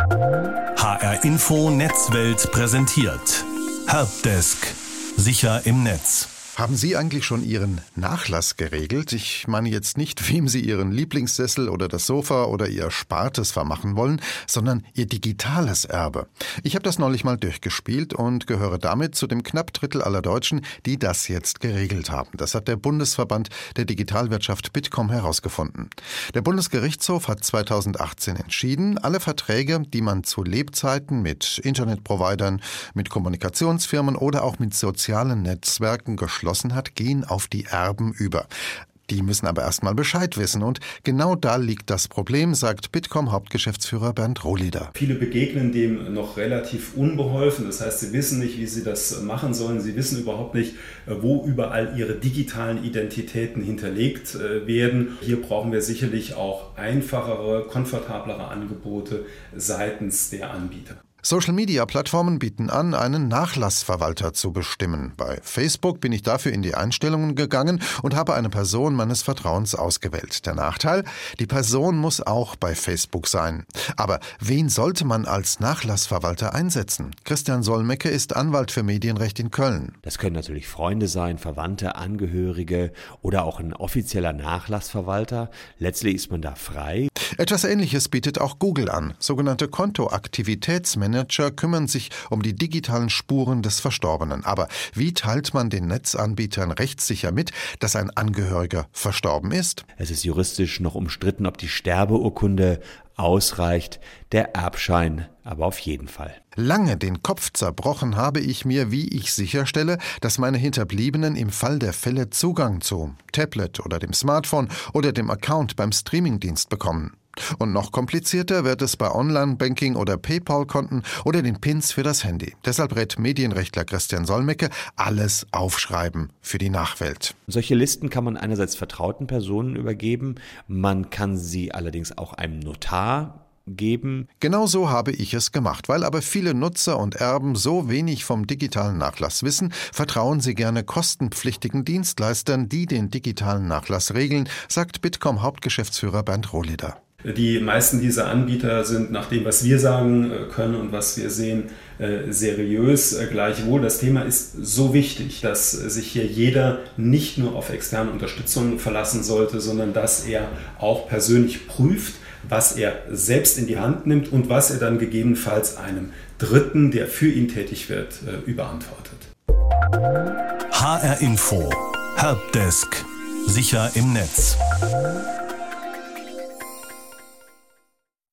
HR Info Netzwelt präsentiert. Helpdesk. Sicher im Netz. Haben Sie eigentlich schon Ihren Nachlass geregelt? Ich meine jetzt nicht, wem Sie Ihren Lieblingssessel oder das Sofa oder Ihr Erspartes vermachen wollen, sondern Ihr digitales Erbe. Ich habe das neulich mal durchgespielt und gehöre damit zu dem knapp Drittel aller Deutschen, die das jetzt geregelt haben. Das hat der Bundesverband der Digitalwirtschaft Bitkom herausgefunden. Der Bundesgerichtshof hat 2018 entschieden, alle Verträge, die man zu Lebzeiten mit Internetprovidern, mit Kommunikationsfirmen oder auch mit sozialen Netzwerken geschlossen hat, gehen auf die Erben über. Die müssen aber erstmal Bescheid wissen und genau da liegt das Problem, sagt Bitkom-Hauptgeschäftsführer Bernd Rohleder. Viele begegnen dem noch relativ unbeholfen, das heißt, sie wissen nicht, wie sie das machen sollen, sie wissen überhaupt nicht, wo überall ihre digitalen Identitäten hinterlegt werden. Hier brauchen wir sicherlich auch einfachere, komfortablere Angebote seitens der Anbieter. Social-Media-Plattformen bieten an, einen Nachlassverwalter zu bestimmen. Bei Facebook bin ich dafür in die Einstellungen gegangen und habe eine Person meines Vertrauens ausgewählt. Der Nachteil? Die Person muss auch bei Facebook sein. Aber wen sollte man als Nachlassverwalter einsetzen? Christian Solmecke ist Anwalt für Medienrecht in Köln. Das können natürlich Freunde sein, Verwandte, Angehörige oder auch ein offizieller Nachlassverwalter. Letztlich ist man da frei. Etwas Ähnliches bietet auch Google an. Sogenannte Kontoaktivitätsmanager kümmern sich um die digitalen Spuren des Verstorbenen. Aber wie teilt man den Netzanbietern rechtssicher mit, dass ein Angehöriger verstorben ist? Es ist juristisch noch umstritten, ob die Sterbeurkunde ausreicht, der Erbschein aber auf jeden Fall. Lange den Kopf zerbrochen habe ich mir, wie ich sicherstelle, dass meine Hinterbliebenen im Fall der Fälle Zugang zu Tablet oder dem Smartphone oder dem Account beim Streamingdienst bekommen. Und noch komplizierter wird es bei Online-Banking oder PayPal-Konten oder den PINs für das Handy. Deshalb rät Medienrechtler Christian Solmecke, alles aufschreiben für die Nachwelt. Solche Listen kann man einerseits vertrauten Personen übergeben, man kann sie allerdings auch einem Notar geben. Genau so habe ich es gemacht. Weil aber viele Nutzer und Erben so wenig vom digitalen Nachlass wissen, vertrauen sie gerne kostenpflichtigen Dienstleistern, die den digitalen Nachlass regeln, sagt Bitkom-Hauptgeschäftsführer Bernd Rohleder. Die meisten dieser Anbieter sind nach dem, was wir sagen können und was wir sehen, seriös. Gleichwohl, das Thema ist so wichtig, dass sich hier jeder nicht nur auf externe Unterstützung verlassen sollte, sondern dass er auch persönlich prüft, was er selbst in die Hand nimmt und was er dann gegebenenfalls einem Dritten, der für ihn tätig wird, überantwortet. HR Info. Helpdesk. Sicher im Netz.